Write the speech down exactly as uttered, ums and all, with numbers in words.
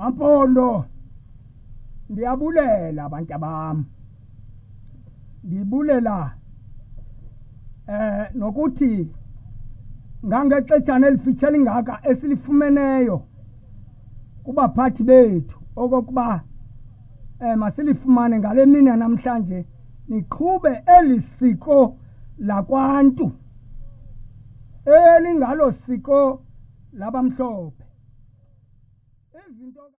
Ampondo ndiyabulela abantu bami. Ndibulela eh nokuthi ngangexeshana elifitshela ingaka esilifumeneyo kubaphathi bethu okokuba eh masilifumane ngale mini namhlanje niqhube elisiko lakwantu elingalo siko labamhlophe. Izinto